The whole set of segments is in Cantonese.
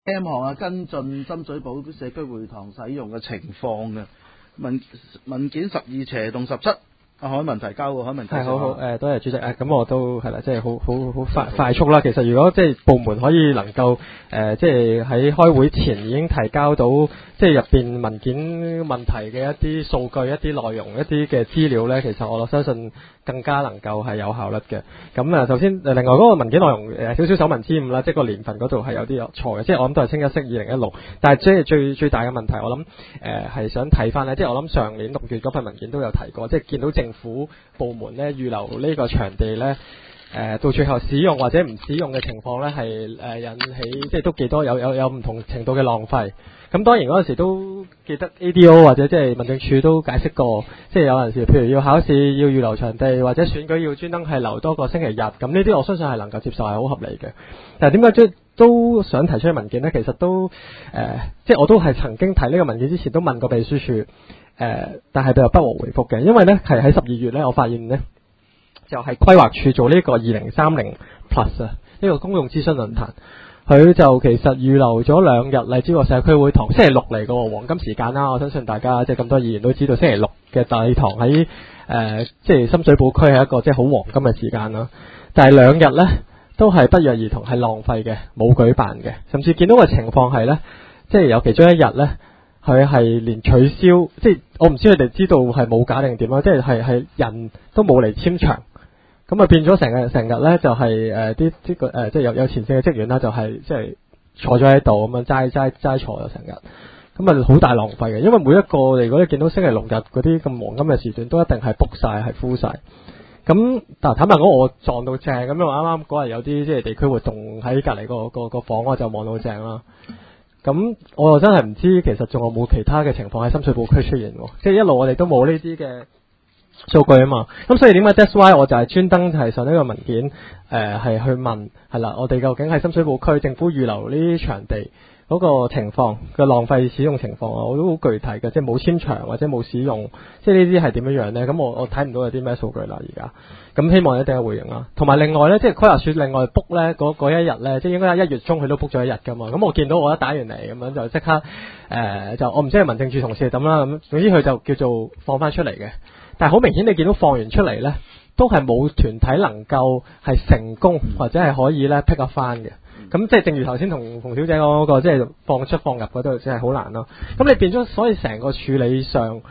M 項跟進深水埗社區會堂使用嘅情況嘅文件12/17，阿海文提交喎，海文提交。 係好多謝主席咁我都係啦，即係好快速啦。其實如果即係部門可以能夠即係喺開會前已經提交到即係入邊文件問題嘅一啲數據、一啲內容、一啲嘅資料咧，其實我相信更加能夠係有效率嘅。咁首先另外嗰個文件內容少少手民之誤啦，即係個年份嗰度係有啲錯嘅，即係我諗都係清一色2016，但係即係最大嘅問題，我諗係想睇翻咧，即係我諗上年6月嗰份文件都有提過，即係見到政府部門咧預留呢個場地咧，到最後使用或者唔使用嘅情況咧，係引起即係都幾多有唔同程度嘅浪費。咁當然嗰陣時都記得 ADO 或者即係民政處都解釋過，即係有陣時譬如要考試要預留場地，或者選舉要專登係留多個星期日，咁呢啲我相信係能夠接受，係好合理嘅。但係點解都想提出嘅文件呢？其實都即係我都係曾經提呢個文件之前都問過秘書處，但係佢又不獲回覆嘅，因為呢係喺12月呢，我發現呢就係規劃處做呢個2030 Plus 呢個公眾諮詢論壇。佢就其實預留咗2日荔枝角社區會堂，星期六嚟個黃金時間啦。我相信大家即係咁多議員都知道，星期六嘅大堂喺即係深水埗區係一個即係好黃金嘅時間啦。但係2日呢都係不約而同係浪費嘅，冇舉辦嘅，甚至見到嘅情況係呢，即係有其中1日呢，佢係連取消，即係我唔知佢哋知道係冇假定點啦，即係人都冇嚟簽場。咁變咗成日咧就係即係有前線嘅職員啦，就係即係坐咗喺度咁樣齋坐咗成日，咁好大浪費嘅。因為每一個如果你見到星期六日嗰啲咁黃金嘅時段，都一定係 book 晒係 full 晒。咁但係坦白講，我撞到正咁樣，啱啱嗰日有啲即係地區活動喺隔離個房，我就望到正啦。咁我又真係唔知其實仲有冇其他嘅情況喺深水埗區出現喎，即係一路我哋都冇呢啲嘅數據啊嘛，咁所以點解 that's why 我就係專登係上呢個文件係去問係啦，我哋究竟喺深水埗區政府預留呢啲場地嗰個情況嘅浪費使用情況啊，我都好具體嘅，即係冇簽場或者冇使用，即係呢啲係點樣樣咧？咁我睇唔到有啲咩數據啦而家，咁希望一定有回應啦。同埋另外咧，即係規劃署另外 book 咧嗰一日咧，即係應該喺1月中佢都 book 咗1日噶嘛。咁我見到我一打完嚟咁樣就即刻就我唔知係民政處同事係點啦，咁總之佢就叫做放翻出嚟嘅。但係好明顯，你見到放完出嚟呢，都係冇團體能夠係成功或者係可以呢 pick up 翻嘅。咁即係正如頭先同馮小姐講嗰個，即係放出放入嗰度，真係好難咯。咁你變咗，所以成個處理上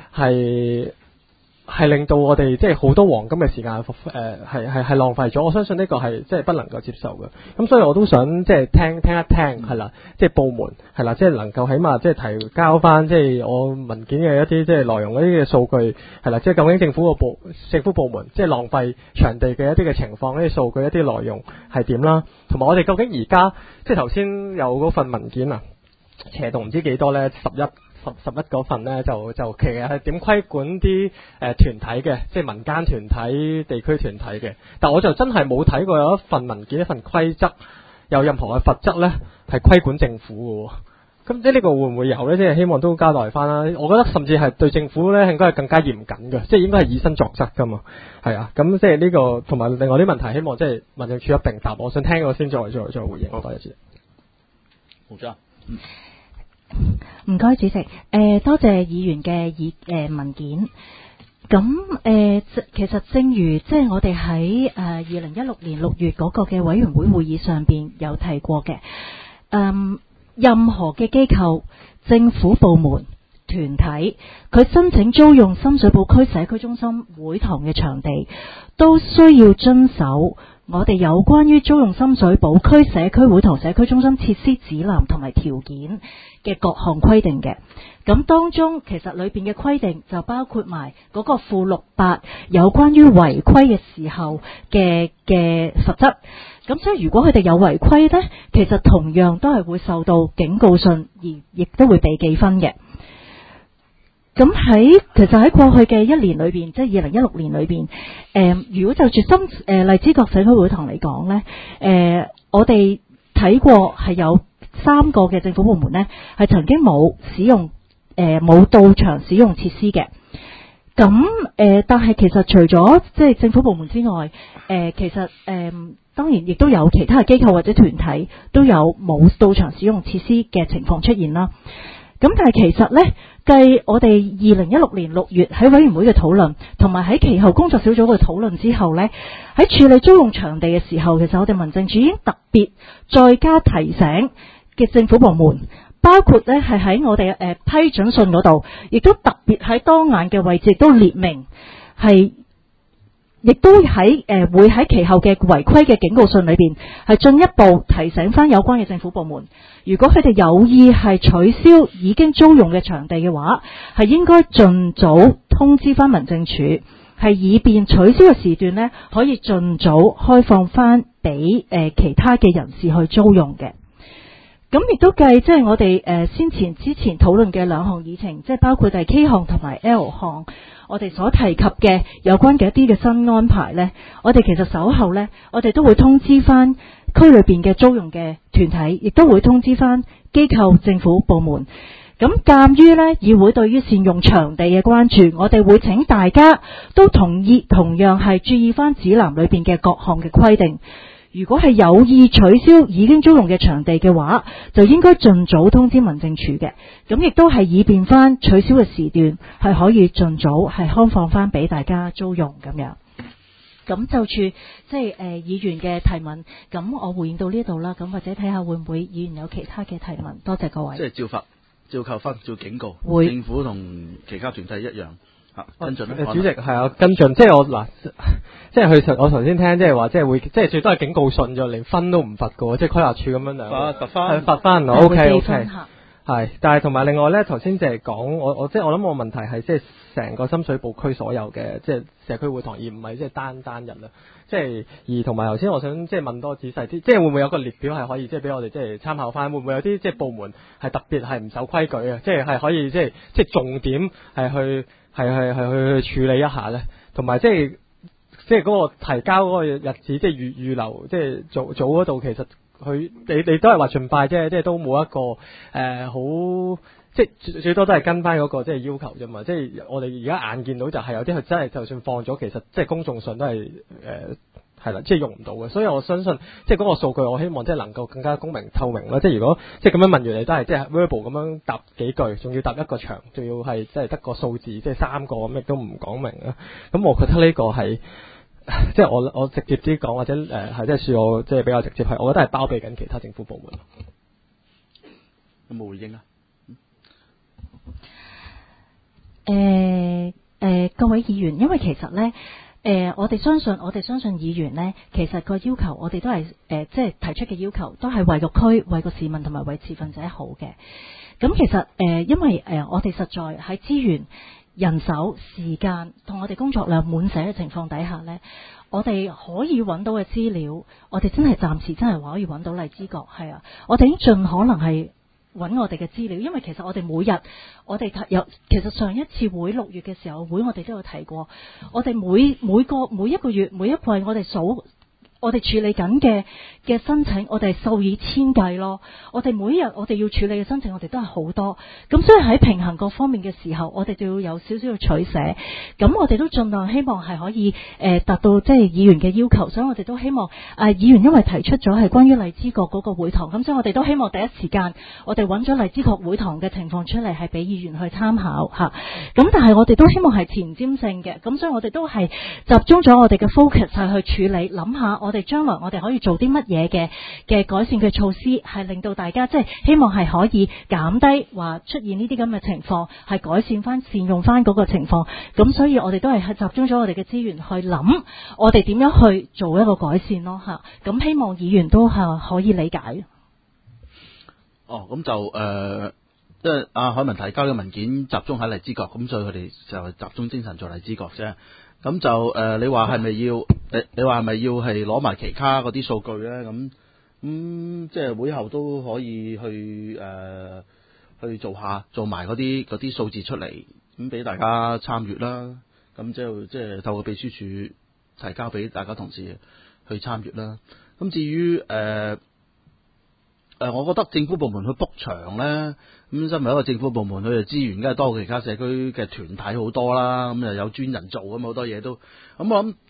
係令到我哋即係好多黃金嘅時間係浪費咗。我相信呢個係即係不能夠接受嘅。咁所以我都想即係聽一聽係啦，即係部門係啦，即係能夠起碼即係提交翻即係我文件嘅一啲即係內容嗰啲嘅數據係啦，即係究竟政府部門即係浪費場地嘅一啲嘅情況，呢啲數據一啲內容係點啦，同埋我哋究竟而家即係頭先有嗰份文件啊，斜度唔知幾多咧11嗰份呢，就其實係點規管啲團體嘅，即係民間團體、地區團體嘅。但我就真係冇睇過有一份文件、一份規則有任何嘅罰則呢係規管政府嘅。咁即係呢個會唔會有呢？即係希望都交代翻啦。我覺得甚至係對政府呢應該係更加嚴謹嘅，即係應該係以身作則噶嘛。係啊，咁即係呢個同埋另外啲問題，希望即係民政處一並答。我想聽過先再回應。多謝主席。 好咗。 唔該，主席。多謝議員嘅文件。咁其實正如即係我哋喺2016年6月嗰個嘅委員會會議上邊有提過嘅，任何嘅機構、政府部門、團體，佢申請租用深水埗區社區中心會堂嘅場地，都需要遵守我哋有關於租用深水埗區社區會堂社區中心設施指南同埋條件嘅各項規定嘅。咁當中其實裏邊嘅規定就包括埋嗰個附錄8有關於違規嘅時候嘅罰則。咁所以如果佢哋有違規呢，其實同樣都係會受到警告信，而亦都會被記分嘅。咁其實喺過去嘅1年裏邊，即係2016年裏邊，如果就住荔枝角社區會堂嚟講呢，我哋睇過係有3個嘅政府部門呢係曾經冇到場使用設施嘅。咁但係其實除咗即係政府部門之外，其實當然亦都有其他嘅機構或者團體都有冇到場使用設施嘅情況出現啦。咁但係其實呢，繼我哋2016年6月喺委員會嘅討論，同埋喺其後工作小組嘅討論之後呢，喺處理租用場地嘅時候，其實我哋民政處已經特別再加提醒嘅政府部門，包括呢係喺我哋批准信嗰度，亦都特別喺當眼嘅位置都列明係。亦都喺會喺其後嘅違規嘅警告信裏邊，係進一步提醒翻有關嘅政府部門，如果佢哋有意係取消已經租用嘅場地嘅話，係應該盡早通知翻民政處，係以便取消嘅時段呢，可以盡早開放翻俾其他嘅人士去租用嘅。咁亦都計即係我哋之前討論嘅兩項議程，即係包括第 K 項同埋 L 項。我哋所提及嘅有關嘅一啲嘅新安排呢，我哋其實稍後呢，我哋都會通知翻區裏邊嘅租用嘅團體，亦都會通知翻機構、政府部門。咁鑑於呢議會對於善用場地嘅關注，我哋會請大家都同樣係注意翻指南裏邊嘅各項嘅規定。如果係有意取消已經租用嘅場地嘅話，就應該盡早通知民政處嘅。咁亦都係以便翻取消嘅時段係可以盡早係開放翻俾大家租用咁樣。咁就住即係議員嘅提問，咁我回應到呢度啦。咁或者睇下會唔會議員有其他嘅提問？多謝各位。 即係照罰、照扣分、照警告， 會政府同其他團體一樣。跟進主席係啊，跟進，即係我嗱，即係我頭先聽，即係話，即係會，即係最多係警告信啫，連分都唔罰嘅，即係規劃處咁樣樣。罰翻，OK，係，但係同埋另外咧，頭先就係講我即係我諗我問題係即係成個深水埗區所有嘅即係社區會堂，而唔係即係單日啦。即係而同埋頭先我想即係問多仔細啲，即係會唔會有個列表係可以即係俾我哋即係參考翻？會唔會有啲即係部門係特別係唔守規矩啊？即係可以即係重點係去。係去處理一下咧，同埋即係嗰個提交嗰個日子，即係預留，即係早嗰度，其實你都係話盡快啫，即係都冇一個好，即係最多都係跟翻嗰個即係要求啫嘛。即係我哋而家眼見到就係有啲佢真係就算放咗，其實即係公眾信都係係啦，即係用唔到嘅，所以我相信即係嗰個數據，我希望即係能夠更加公明透明啦。即係如果即係咁樣問完你都係即係 verbal 咁樣答幾句，仲要答一個場，仲要係即係得個數字，即係3個咁，亦都唔講明啊。咁我覺得呢個係即係我直接啲講，或者係即係恕我即係比較直接係，我覺得係包庇緊其他政府部門。 有冇回應啊？ 各位議員，因為其實咧。我哋相信議員呢，其實個要求我哋都係即係提出嘅要求，都係為個區、為個市民同埋為持份者好嘅。咁其實因為我哋實在喺資源、人手、時間同我哋工作量滿瀉嘅情況底下呢，我哋可以揾到嘅資料，我哋真係暫時真係話可以揾到荔枝角，係啊，我哋已經盡可能係揾我哋嘅資料，因為其實我哋每日其實上一次會6月嘅時候會我哋都有提過，我哋每一個月每一季我哋數我哋處理緊嘅申請，我哋係數以千計咯。我哋每一日我哋要處理嘅申請，我哋都係好多。咁所以喺平衡各方面嘅時候，我哋就要有少少嘅取捨。咁我哋都盡量希望係可以達到即係議員嘅要求。所以我哋都希望議員因為提出咗係關於荔枝角嗰個會堂，咁所以我哋都希望第一時間我哋揾咗荔枝角會堂嘅情況出嚟，係俾議員去參考嚇。咁但係我哋都希望係前瞻性嘅。咁所以我哋都係集中咗我哋嘅 focus 係去處理，諗下我哋將來我哋可以做啲乜嘢嘅改善嘅措施，係令到大家即係希望係可以減低話出現呢啲咁嘅情況，係改善翻、善用翻嗰個情況。咁所以我哋都係集中咗我哋嘅資源去諗，我哋點樣去做一個改善咯嚇。咁希望議員都係可以理解。 咁就即係阿海文提交嘅文件集中喺荔枝角，咁所以佢哋就集中精神做荔枝角啫。咁就你話係咪要？你話係咪要係攞埋其他嗰啲數據咧？咁即係會後都可以去做埋嗰啲數字出嚟，咁俾大家參閱啦。咁即係透過秘書處提交俾大家同事去參閱啦。咁至於我覺得政府部門去 book 場咧，咁身為一個政府部門，佢嘅資源梗係多過其他社區嘅團體好多啦。咁又有專人做咁好多嘢都，咁我諗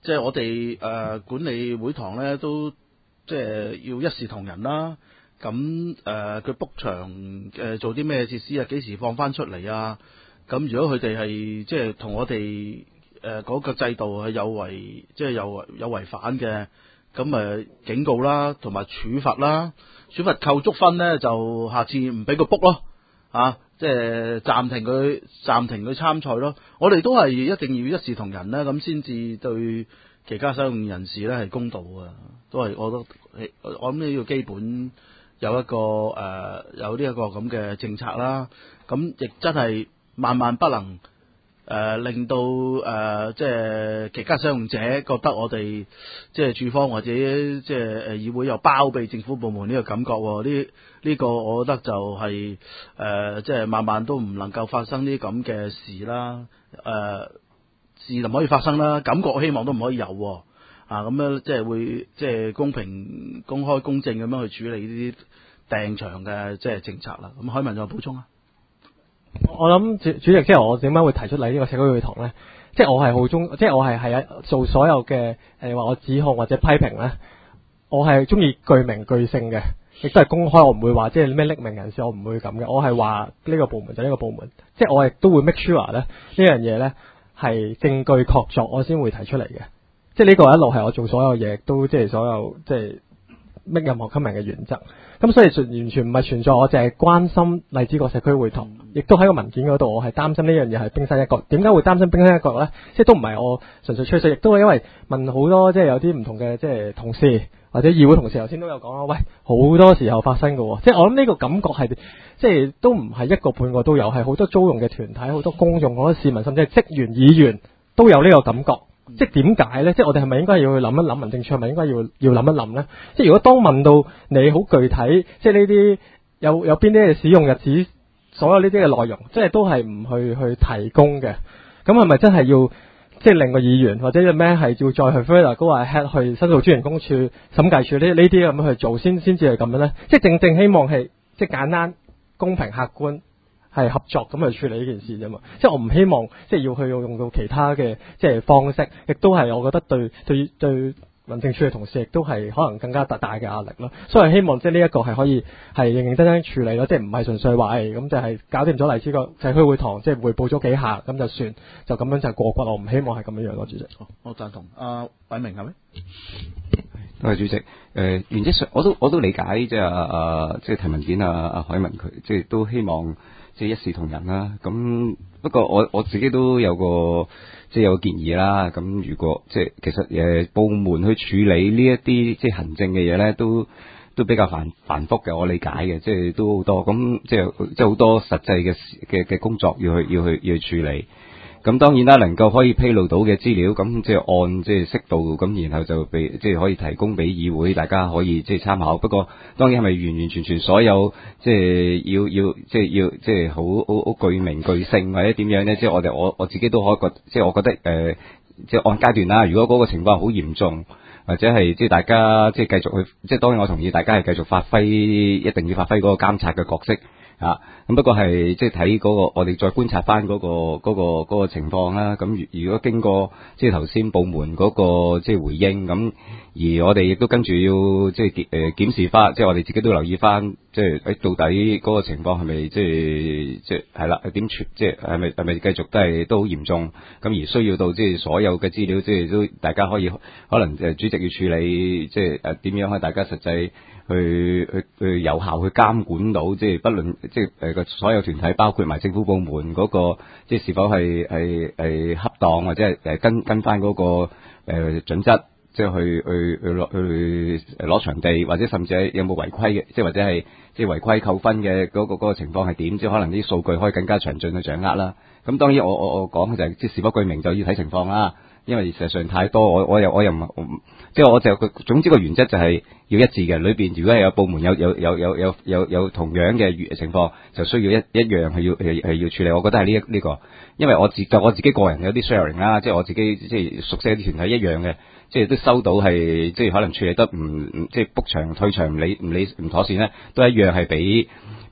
即係我哋管理會堂咧都即係要一視同仁啦。咁佢 book 場做啲咩設施啊？幾時放翻出嚟啊？咁如果佢哋係即係同我哋嗰個制度係有違反嘅，咁警告啦，同埋處罰啦，處罰扣足分咧，就下次唔俾佢 book 咯，即係暫停佢參賽咯。我哋都係一定要一視同仁啦，咁先至對其他使用人士咧係公道啊。都係我諗呢個基本有一個有呢一個咁嘅政策啦。咁亦真係萬萬不能令到即係其他使用者覺得我哋即係處方或者即係議會又包庇政府部門呢個感覺。呢個我覺得就係即係萬萬都唔能夠發生呢咁嘅事啦。事就唔可以發生啦，感覺希望都唔可以有咁樣，即係會即係公平、公開、公正咁樣去處理呢啲訂場嘅即係政策啦。咁海文有補充啊？ 我諗主席，即係我點解會提出嚟呢個社區會堂咧？即係我係好中，即係我係做所有嘅話我指控或者批評咧，我係中意具名具姓嘅，亦都係公開，我唔會話即係咩匿名人士，我唔會咁嘅。我係話呢個部門就呢個部門，即係我亦都會 make sure 咧呢樣嘢咧係證據確鑿，我先會提出嚟嘅。即係呢個一路係我做所有嘢，都即係所有即係 make 任何 comment 嘅原則。咁所以完全唔係存在，我淨係關心荔枝角社區會堂，亦都喺個文件嗰度，我係擔心呢樣嘢係冰山一角。點解會擔心冰山一角咧？即係都唔係我純粹吹水，亦都係因為問好多即係有啲唔同嘅即係同事或者議會同事頭先都有講啦。喂，好多時候發生嘅，即係我諗呢個感覺係即係都唔係一個半個都有，係好多租用嘅團體、好多公眾、好多市民，甚至係職員、議員都有呢個感覺。即係點解咧？即係我哋係咪應該要去諗一諗，民政處係咪應該要諗一諗咧？即係如果當問到你好具體，即係呢啲有邊啲嘅使用日子，所有呢啲嘅內容，即係都係唔去提供嘅，咁係咪真係要即係令個議員或者咩係要再去 further go ahead 去申訴專員公署、審計處呢啲咁樣去做先至係咁樣咧？即係正希望係即係簡單、公平、客觀。係合作咁去處理呢件事啫嘛，即係我唔希望即係要去用到其他嘅即係方式，亦都係我覺得對民政處嘅同事亦都係可能更加大嘅壓力咯。所以希望即係呢一個係可以係認認真真處理咯，即係唔係純粹話咁就係搞掂咗荔枝角社區會堂，即係匯報咗幾下咁就算，就咁樣就過骨。我唔希望係咁樣樣咯，主席。 我贊同。偉明係咪？ 多謝主席。原則上我都理解即係即係提文件海文佢即係都希望。即係一視同仁啦，咁不過我自己都有個即係有個建議啦。咁如果即係其實部門去處理呢一啲即係行政嘅嘢咧，都比較繁複嘅，我理解嘅，即係都好多咁即係好多實際嘅工作要去處理。咁當然啦，能夠可以披露到嘅資料，咁即係按即係適度咁，然後就即係可以提供俾議會，大家可以即係參考。不過當然係咪完完全全所有即係要即係好具名具姓或者點樣咧？即係我自己都可以即係我覺得即係按階段啦。如果嗰個情況好嚴重，或者係即係大家即係繼續去，即係當然我同意大家係繼續一定要發揮嗰個監察嘅角色。咁不過係即係睇嗰個，我哋再觀察翻嗰個情況啦。咁如果經過即係頭先部門嗰個即係回應，咁而我哋亦都跟住要即係檢視翻，即係我哋自己都留意翻，即係到底嗰個情況係咪即係係啦？點即係係咪繼續都好嚴重？咁而需要到即係所有嘅資料，即係都大家可能主席要處理，即係點樣可以大家實際去有效去監管到，即係不論即係個所有團體，包括埋政府部門嗰個，即係是否係恰當，或者係跟翻嗰個準則，即係去攞場地，或者甚至係有冇違規嘅，即係或者係即係違規扣分嘅嗰個情況係點？即係可能啲數據可以更加詳盡去掌握啦。咁當然我講就係即係是否具名就要睇情況啦。因為事實上太多，我又唔即係我就總之個原則就係要一致嘅。裏邊如果係有部門有同樣嘅情況，就需要一樣係要處理。我覺得係呢個，因為我自己個人有啲 sharing 啦，即係我自己即係熟悉一啲團體一樣嘅，即係都收到係即係可能處理得唔即係 book 場退場唔妥善咧，都一樣係俾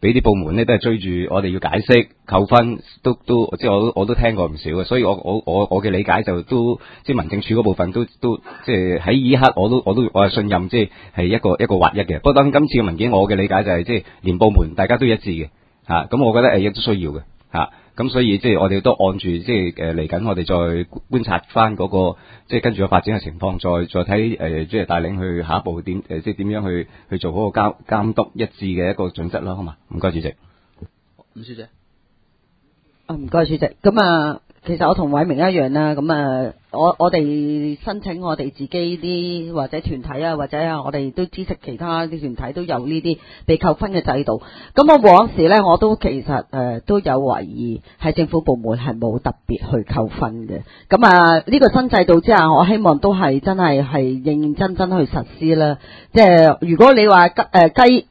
俾啲部門咧都係追住我哋要解釋扣分，都即係我都聽過唔少嘅，所以我嘅理解就都即係民政處嗰部分都即係喺呢一刻我係信任即係一個劃一嘅。不過當今次嘅文件我嘅理解就係即係連部門大家都一致嘅嚇，咁我覺得亦都需要嘅嚇。咁所以即係我哋都按住即係嚟緊，我哋再觀察翻嗰個即係跟住個發展嘅情況，再睇即係帶領去下一步點即係點樣去做嗰個監督一致嘅一個準則啦，好嘛？唔該，主席。 伍小姐。 唔該，主席。咁其實我同偉明一樣啦。咁我哋申請我哋自己啲或者團體啊，或者我哋都知悉其他啲團體都有呢啲被扣分嘅制度。咁我往時呢，我都其實都有懷疑係政府部門係冇特別去扣分嘅。咁呢個新制度之下，我希望都係真係認認真真去實施啦。即係如果你話計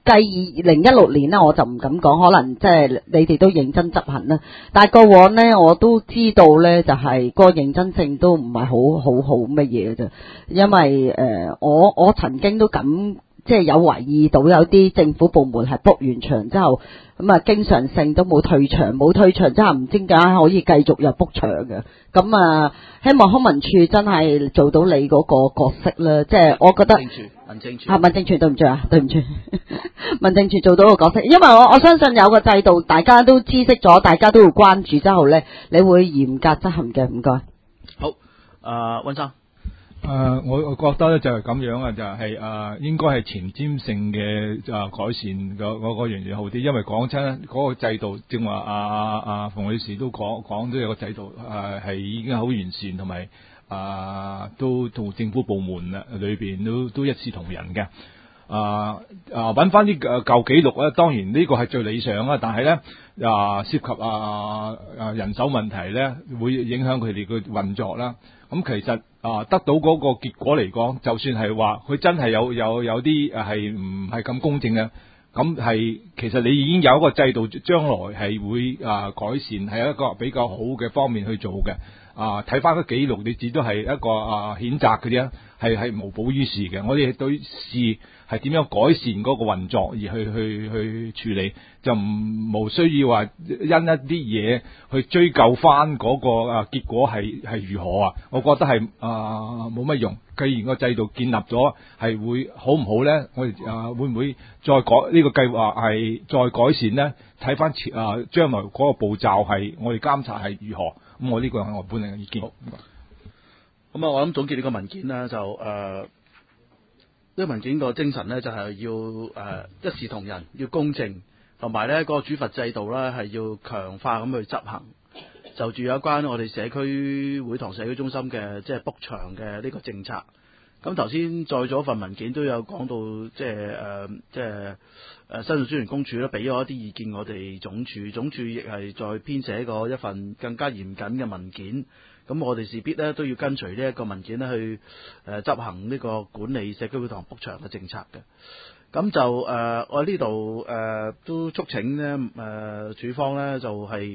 2016年呢，我就唔敢講，可能即係你哋都認真執行啦。但係過往呢，我都知道呢，就係個認真性都唔係好乜嘢嘅啫。因為我曾經都即係有懷疑到有啲政府部門係 book 完場之後，經常性都冇退場之後，唔知點解可以繼續又 book 場嘅。咁希望康文署真係做到你嗰個角色啦。即係我覺得民政處對唔住民政處做到個角色，因為我相信有個制度，大家都知悉咗，大家都會關注之後呢，你會嚴格執行嘅。唔該。 好，溫生。 我覺得咧就係咁樣啊，就係應該係前瞻性嘅改善嗰樣嘢好啲，因為講真嗰個制度，正話馮女士都講都有個制度係已經好完善，同埋都同政府部門裏邊都一視同仁嘅。揾翻啲舊記錄咧，當然呢個係最理想啊，但係咧涉及人手問題咧，會影響佢哋嘅運作啦。咁其實得到嗰個結果嚟講，就算係話佢真係有啲係唔係咁公正嘅，咁係其實你已經有一個制度，將來係會改善，係一個比較好嘅方面去做嘅。睇翻個記錄，你只都係一個譴責嘅啫，係無補於事嘅。我哋對事係點樣改善嗰個運作而去處理，就無需要話因一啲嘢去追究翻嗰個結果係如何啊？我覺得係冇乜用。既然個制度建立咗，係會好唔好咧？我哋會唔會再改呢個計劃係再改善咧？睇翻將來嗰個步驟係我哋監察係如何？咁我呢個係我本人嘅意見。 咁我諗總結呢個文件呢，就呢個文件個精神呢，就係要一視同仁，要公正，同埋呢個處罰制度呢，係要強化咁去執行。就住有關我哋社區會堂社區中心嘅即係 book 場嘅呢個政策。咁頭先再咗份文件都有講到，即係申訴專員公署咧俾咗一啲意見，我哋總署亦係再編寫過一份更加嚴謹嘅文件。咁我哋勢必咧都要跟隨呢一個文件咧去執行呢個管理社區會堂 book 場嘅政策嘅。咁就我呢度都促請呢署方咧就係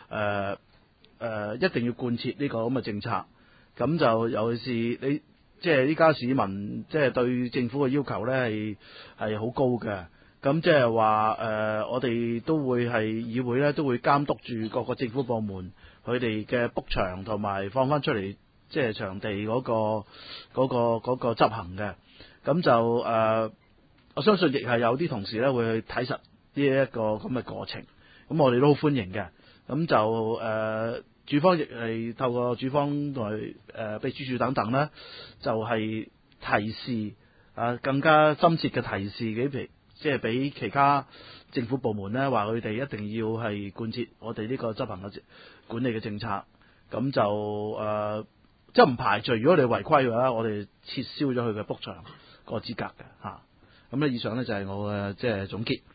一定要貫徹呢個咁嘅政策。咁就尤其是你即係依家市民即係對政府嘅要求咧係好高嘅。咁即係話我哋都會係議會咧都會監督住各個政府部門佢哋嘅 book 場同埋放翻出嚟即係場地嗰個執行嘅。咁就我相信亦係有啲同事咧會去睇實呢一個咁嘅過程。咁我哋都好歡迎嘅。咁就署方亦係透過署方同埋秘書處等等咧，就係提示更加深切嘅提示即係俾其他政府部門咧，話佢哋一定要係貫徹我哋呢個執行嘅管理嘅政策。咁就即係唔排除如果你違規嘅話，我哋撤銷咗佢嘅 book 場個資格嘅嚇。咁咧以上咧就係我嘅即係總結。